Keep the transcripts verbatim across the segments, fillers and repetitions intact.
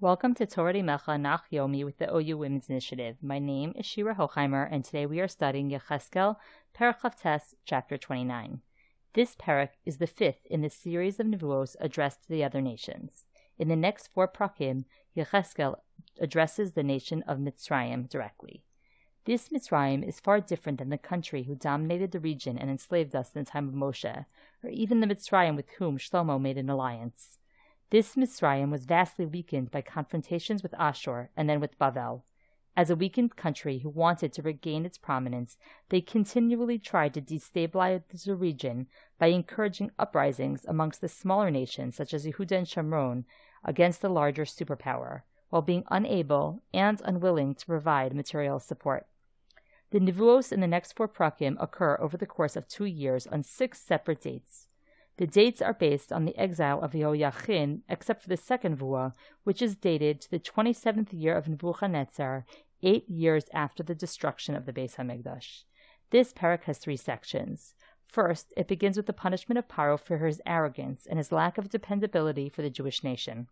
Welcome to Torah Mecha Nach Yomi with the O U Women's Initiative. My name is Shira Hochheimer, and today we are studying Yecheskel, Perek Chavtes, chapter twenty-nine. This perek is the fifth in the series of nevuos addressed to the other nations. In the next four prakim, Yecheskel addresses the nation of Mitzrayim directly. This Mitzrayim is far different than the country who dominated the region and enslaved us in the time of Moshe, or even the Mitzrayim with whom Shlomo made an alliance. This Mitzrayim was vastly weakened by confrontations with Ashur and then with Bavel. As a weakened country who wanted to regain its prominence, they continually tried to destabilize the region by encouraging uprisings amongst the smaller nations such as Yehuda and Shomron against the larger superpower, while being unable and unwilling to provide material support. The nevuos in the next four prakim occur over the course of two years on six separate dates. The dates are based on the exile of Yehoiachin, except for the second Vua, which is dated to the twenty-seventh year of Nebuchadnezzar, eight years after the destruction of the Beis Hamikdash. This perek has three sections. First, it begins with the punishment of Paro for his arrogance and his lack of dependability for the Jewish nation.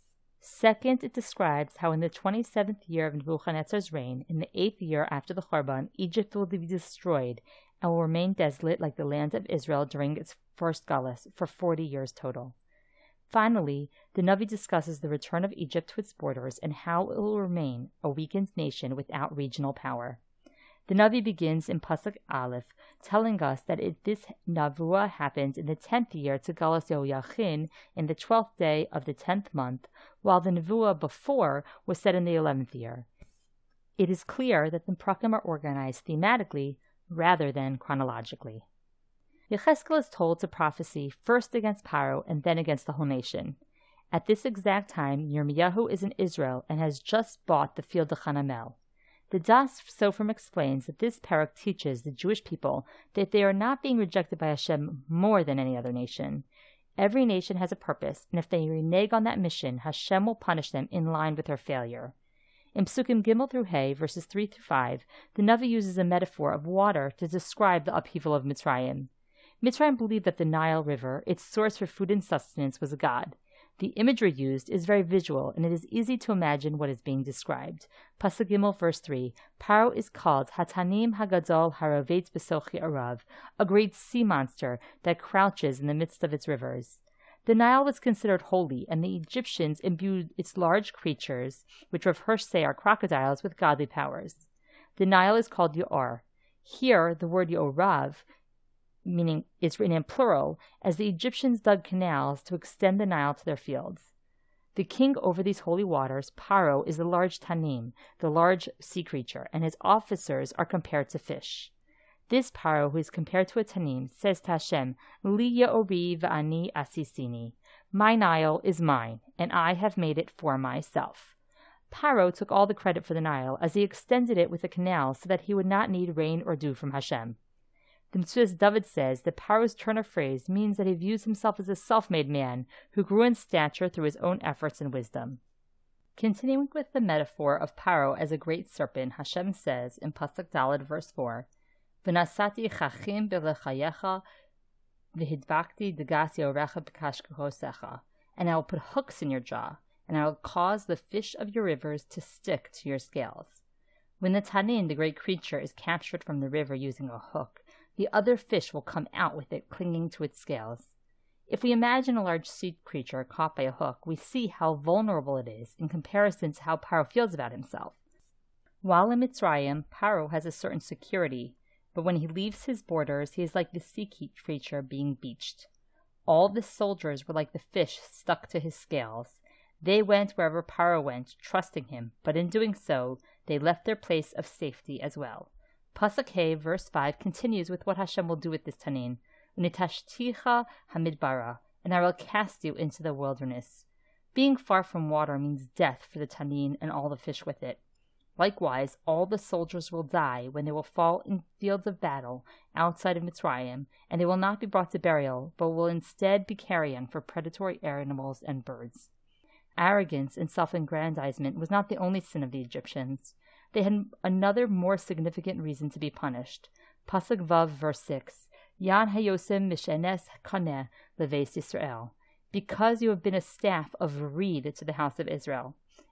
Second, it describes how in the twenty-seventh year of Nebuchadnezzar's reign, in the eighth year after the Churban, Egypt will be destroyed and will remain desolate like the land of Israel during its first galus for forty years total. Finally, the Navi discusses the return of Egypt to its borders and how it will remain a weakened nation without regional power. The Navi begins in Pasuk Aleph, telling us that it, this Navua happened in the tenth year to Galus Yehoiachin in the twelfth day of the tenth month, while the Navua before was said in the eleventh year. It is clear that the prakim are organized thematically rather than chronologically. Yecheskel is told to prophesy first against Paro and then against the whole nation. At this exact time, Yirmiyahu is in Israel and has just bought the field of Hanamel. The Das Sofrim explains that this perek teaches the Jewish people that they are not being rejected by Hashem more than any other nation. Every nation has a purpose, and if they renege on that mission, Hashem will punish them in line with their failure. In Psukim Gimel through Hay, verses three through five, the Navi uses a metaphor of water to describe the upheaval of Mitzrayim. Mitzrayim believed that the Nile River, its source for food and sustenance, was a god. The imagery used is very visual, and it is easy to imagine what is being described. Pasuk Gimel, verse three, Paro is called Hatanim Hagadol Haravetz Besochi Arav, a great sea monster that crouches in the midst of its rivers. The Nile was considered holy, and the Egyptians imbued its large creatures, which Rav Hirsch say are crocodiles, with godly powers. The Nile is called Yor. Here, the word Yorav, meaning is written in plural, as the Egyptians dug canals to extend the Nile to their fields. The king over these holy waters, Paro, is the large Tanim, the large sea creature, and his officers are compared to fish. This Paro, who is compared to a Tanim, says to Hashem, Li Ye'ori v'ani asisini. My Nile is mine, and I have made it for myself. Paro took all the credit for the Nile, as he extended it with a canal so that he would not need rain or dew from Hashem. The Metzudas David says that Paro's turn of phrase means that he views himself as a self-made man who grew in stature through his own efforts and wisdom. Continuing with the metaphor of Paro as a great serpent, Hashem says in Pasuk Daled, verse four, V'nasati chachim b'lechayecha v'hidbakti degas yorecha b'kashkehosecha, and I will put hooks in your jaw, and I will cause the fish of your rivers to stick to your scales. When the Tanin, the great creature, is captured from the river using a hook, the other fish will come out with it clinging to its scales. If we imagine a large sea creature caught by a hook, we see how vulnerable it is in comparison to how Paro feels about himself. While in Mitzrayim, Paro has a certain security, but when he leaves his borders, he is like the sea creature being beached. All the soldiers were like the fish stuck to his scales. They went wherever Paro went, trusting him, but in doing so, they left their place of safety as well. Pasuk Hey, verse five, continues with what Hashem will do with this Tanin. Unitashticha hamidbara, and I will cast you into the wilderness. Being far from water means death for the Tanin and all the fish with it. Likewise, all the soldiers will die when they will fall in fields of battle outside of Mitzrayim, and they will not be brought to burial, but will instead be carrion for predatory animals and birds. Arrogance and self-aggrandizement was not the only sin of the Egyptians. They had another more significant reason to be punished. Pasuk Vav, verse six, Yan hayosem mishenes kaneh leveis Yisrael, because you have been a staff of reed to the house of Israel.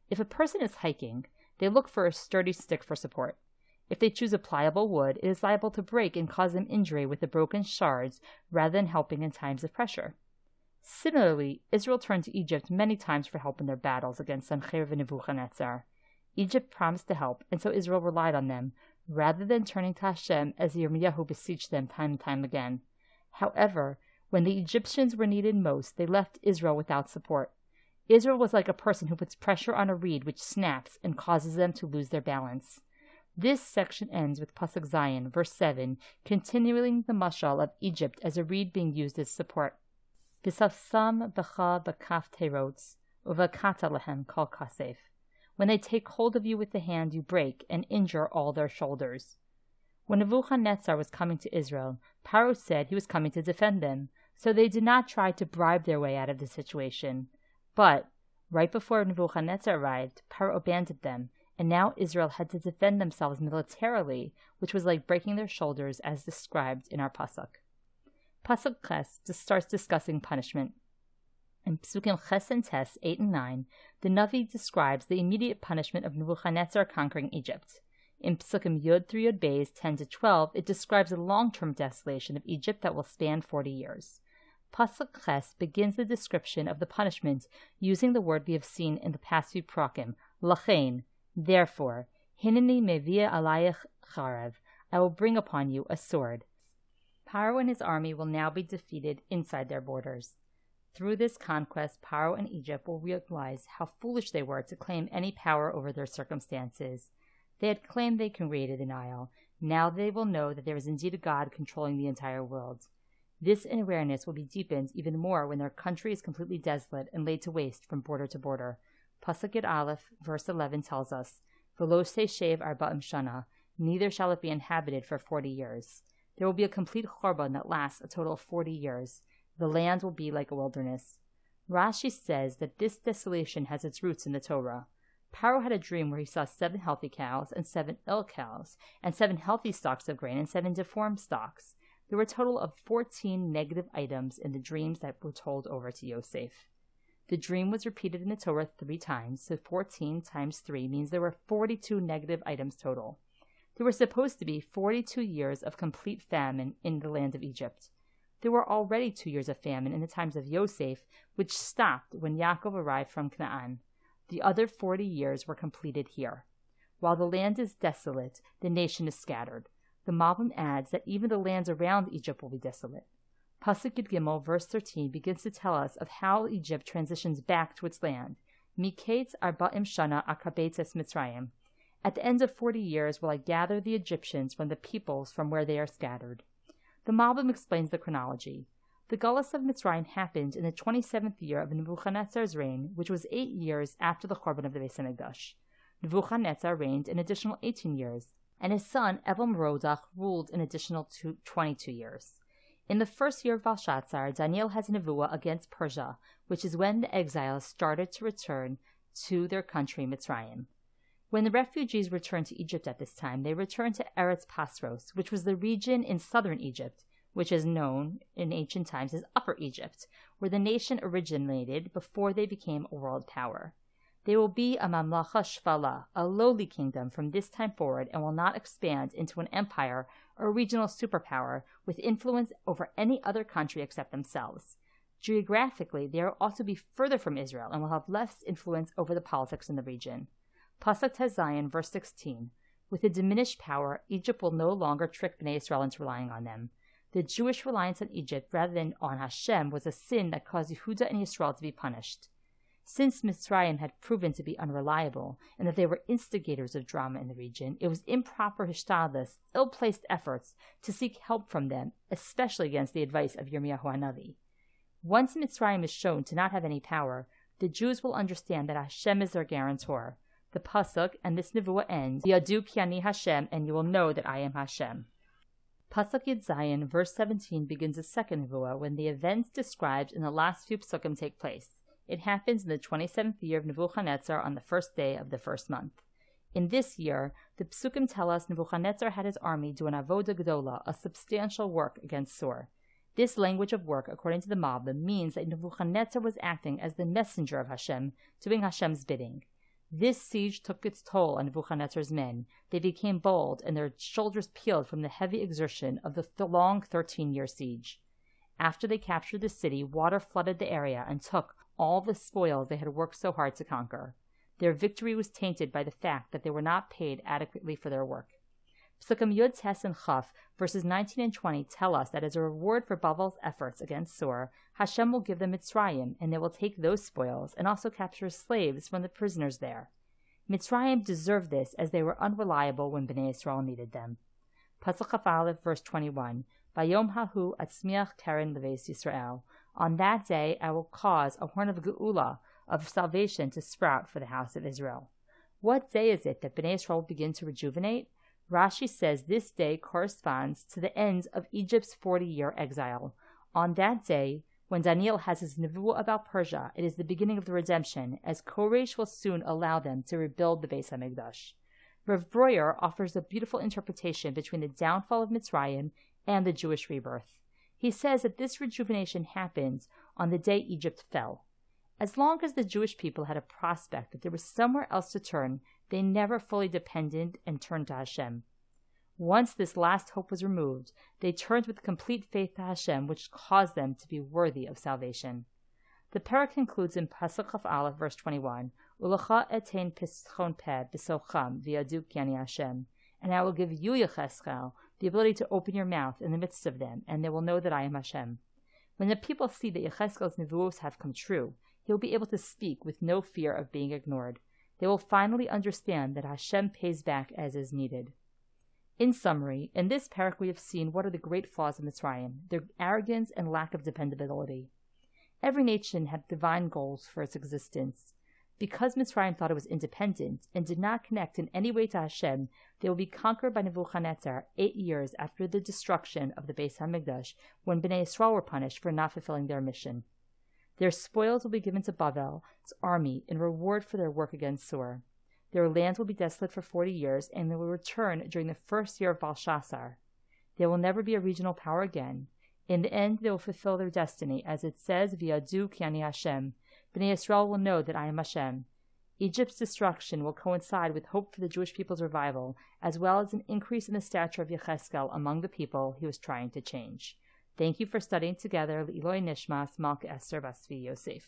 If a person is hiking, they look for a sturdy stick for support. If they choose a pliable wood, it is liable to break and cause them injury with the broken shards rather than helping in times of pressure. Similarly, Israel turned to Egypt many times for help in their battles against Sennacherib and Nebuchadnezzar. Egypt promised to help, and so Israel relied on them, rather than turning to Hashem as Yirmiyahu beseeched them time and time again. However, when the Egyptians were needed most, they left Israel without support. Israel was like a person who puts pressure on a reed which snaps and causes them to lose their balance. This section ends with Pasuk Zayin, verse seven, continuing the mashal of Egypt as a reed being used as support. V'safsam b'cha b'kaf terots, uvakata lehem kol kasef. When they take hold of you with the hand, you break and injure all their shoulders. When Nebuchadnezzar was coming to Israel, Paro said he was coming to defend them, so they did not try to bribe their way out of the situation. But, right before Nebuchadnezzar arrived, Paro abandoned them, and now Israel had to defend themselves militarily, which was like breaking their shoulders as described in our Pasuk. Pasuk Ches starts discussing punishment. In Psukim Ches and Tes eight and nine, the Navi describes the immediate punishment of Nebuchadnezzar conquering Egypt. In Psukim Yud through Yud Beis ten to twelve, it describes the long-term desolation of Egypt that will span forty years. Pasuk Ches begins the description of the punishment using the word we have seen in the past few prakim, lachein, therefore, hineni mevia alayich charev, I will bring upon you a sword. Paro and his army will now be defeated inside their borders. Through this conquest, Paro and Egypt will realize how foolish they were to claim any power over their circumstances. They had claimed they created the Nile. Now they will know that there is indeed a God controlling the entire world. This awareness will be deepened even more when their country is completely desolate and laid to waste from border to border. Pasuk Yud Aleph, verse eleven tells us, V'lo seishev arba'im shana, neither shall it be inhabited for forty years. There will be a complete chorban that lasts a total of forty years. The land will be like a wilderness. Rashi says that this desolation has its roots in the Torah. Paro had a dream where he saw seven healthy cows and seven ill cows, and seven healthy stalks of grain and seven deformed stalks. There were a total of fourteen negative items in the dreams that were told over to Yosef. The dream was repeated in the Torah three times, so fourteen times three means there were forty-two negative items total. There were supposed to be forty-two years of complete famine in the land of Egypt. There were already two years of famine in the times of Yosef, which stopped when Yaakov arrived from Canaan. The other forty years were completed here. While the land is desolate, the nation is scattered. The Malbim adds that even the lands around Egypt will be desolate. Pasuk Yud Gimel, verse thirteen, begins to tell us of how Egypt transitions back to its land. Miketz arba'im shana akabetes Mitzrayim. At the end of forty years will I gather the Egyptians from the peoples from where they are scattered. The Malbim explains the chronology. The Galus of Mitzrayim happened in the twenty-seventh year of Nebuchadnezzar's reign, which was eight years after the Chorban of the Beis Hamikdash. Nebuchadnezzar reigned an additional eighteen years, and his son Evil-Merodach ruled an additional two, twenty-two years. In the first year of Belshazzar, Daniel has a nevuah against Persia, which is when the exiles started to return to their country Mitzrayim. When the refugees returned to Egypt at this time, they returned to Eretz Pasros, which was the region in southern Egypt, which is known in ancient times as Upper Egypt, where the nation originated before they became a world power. They will be a mamlacha shvala, a lowly kingdom from this time forward, and will not expand into an empire or a regional superpower with influence over any other country except themselves. Geographically, they will also be further from Israel and will have less influence over the politics in the region. Pasuk Tes Zayin, verse sixteen. With a diminished power, Egypt will no longer trick Bnei Israel into relying on them. The Jewish reliance on Egypt rather than on Hashem was a sin that caused Yehuda and Yisrael to be punished. Since Mitzrayim had proven to be unreliable and that they were instigators of drama in the region, it was improper hishtadlus, ill-placed efforts to seek help from them, especially against the advice of Yirmiyahu HaNavi. Once Mitzrayim is shown to not have any power, the Jews will understand that Hashem is their guarantor. The pasuk and this nevuah ends, Yadu ki ani Hashem, and you will know that I am Hashem. Pasuk Yud Zayin, verse seventeen, begins a second nevuah when the events described in the last few psukim take place. It happens in the twenty-seventh year of Nebuchadnezzar on the first day of the first month. In this year, the psukim tell us Nebuchadnezzar had his army do an avodah gedola, a substantial work against Sur. This language of work, according to the Malbim, means that Nebuchadnezzar was acting as the messenger of Hashem, doing Hashem's bidding. This siege took its toll on Nebuchadnezzar's men. They became bold, and their shoulders peeled from the heavy exertion of the th- long thirteen-year siege. After they captured the city, water flooded the area and took all the spoils they had worked so hard to conquer. Their victory was tainted by the fact that they were not paid adequately for their work. Psukim Yud, Tes, and Chaf, verses nineteen and twenty, tell us that as a reward for Bavel's efforts against Sur, Hashem will give them Mitzrayim, and they will take those spoils and also capture slaves from the prisoners there. Mitzrayim deserved this as they were unreliable when Bnei Yisrael needed them. Pasuk Chaf Aleph, verse twenty-one, Bayom hahu atzmiach keren leveis Yisrael. On that day I will cause a horn of geula, of salvation, to sprout for the house of Israel. What day is it that Bnei Yisrael will begin to rejuvenate? Rashi says this day corresponds to the end of Egypt's forty-year exile. On that day, when Daniel has his nevuah about Persia, it is the beginning of the redemption, as Koresh will soon allow them to rebuild the Beis HaMikdash. Rav Breuer offers a beautiful interpretation between the downfall of Mitzrayim and the Jewish rebirth. He says that this rejuvenation happened on the day Egypt fell. As long as the Jewish people had a prospect that there was somewhere else to turn, they never fully depended and turned to Hashem. Once this last hope was removed, they turned with complete faith to Hashem, which caused them to be worthy of salvation. The parak concludes in Pasuk Chaf Aleph, verse twenty-one, Ulecha etein pischon peh b'socham v'yadu ki ani Hashem, and I will give you, Yecheskel, the ability to open your mouth in the midst of them, and they will know that I am Hashem. When the people see that Yecheskel's nevuos have come true, he will be able to speak with no fear of being ignored. They will finally understand that Hashem pays back as is needed. In summary, in this parak we have seen what are the great flaws of Mitzrayim, their arrogance and lack of dependability. Every nation had divine goals for its existence. Because Mitzrayim thought it was independent and did not connect in any way to Hashem, they will be conquered by Nebuchadnezzar eight years after the destruction of the Beis HaMikdash, when Bnei Yisrael were punished for not fulfilling their mission. Their spoils will be given to Bavel's army in reward for their work against Sur. Their land will be desolate for forty years, and they will return during the first year of Belshazzar. They will never be a regional power again. In the end, they will fulfill their destiny, as it says, V'yadu ki ani Hashem. Bnei Yisrael will know that I am Hashem. Egypt's destruction will coincide with hope for the Jewish people's revival, as well as an increase in the stature of Yecheskel among the people he was trying to change. Thank you for studying together. L'iloi Nishmas Malka Esther Basvi Yosef.